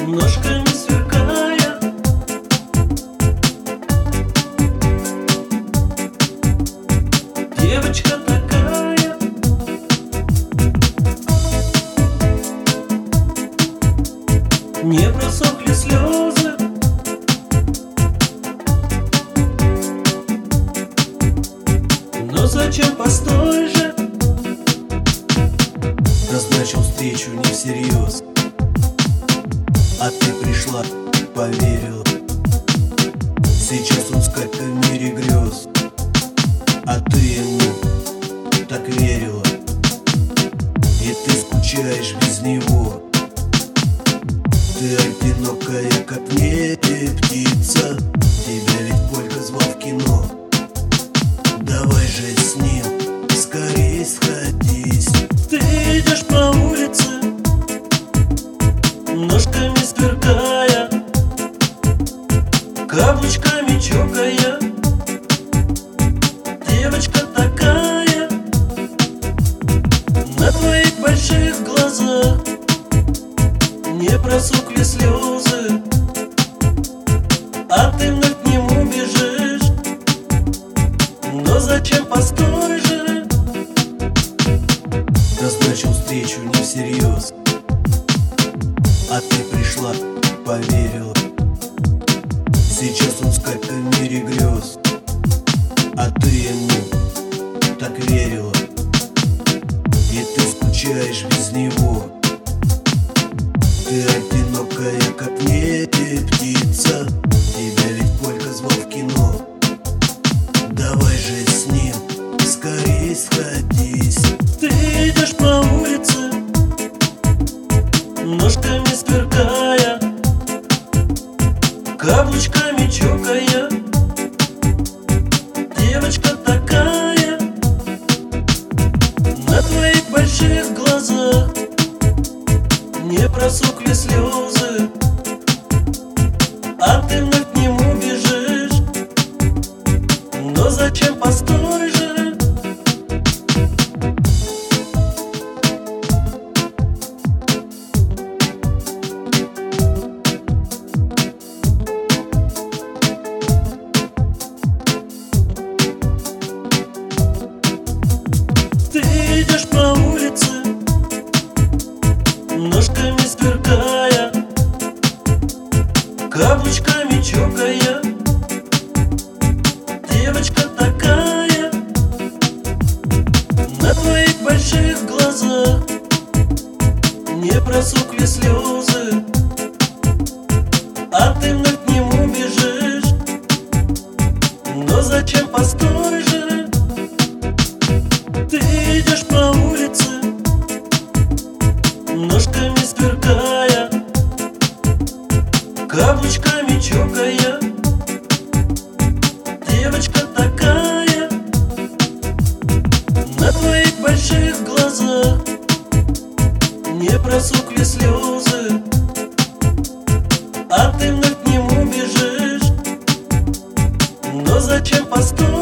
ножками сверкая. Девочка такая, не просохли слезы. Но зачем, постой же. Назначил встречу не всерьез, а ты пришла, поверила. Сейчас он скачет в мире грез, а ты ему так верила. И ты скучаешь без него. Ты одинокая, как в небе птица. Тебя ведь Колька звал в кино. Давай же с ним скорей сходись. Ты идешь по улице, ножками сверкая, каблучками чокая. Девочка такая, на твоих больших глазах не просохли слезы, а ты вновь к нему бежишь. Но зачем, постой же. Назначил встречу не всерьез, а ты пришла, поверила. Сейчас он скачет в мире грез, а ты ему так верила. И ты скучаешь без него. Ты одинокая, как в небе птица. Тебя ведь Колька звал в кино. Давай же с ним скорей сходись. Ты идешь по улице, ножками сверкая, каблучками чокая. Девочка такая, на твоих больших глазах не просохли слезы, а ты вновь к нему бежишь. Но зачем, постой же. Ты идешь по улице, ножками сверкая, каблучками чокая. Девочка такая, на твоих больших глазах не просохли слезы, а ты вновь к нему бежишь. Но зачем, постой же. Ты идешь по улице, ножками сверкая, каблучками чокая. Девочка такая, на твоих больших глазах не просохли слезы, а ты вновь к нему бежишь. Но зачем, постой.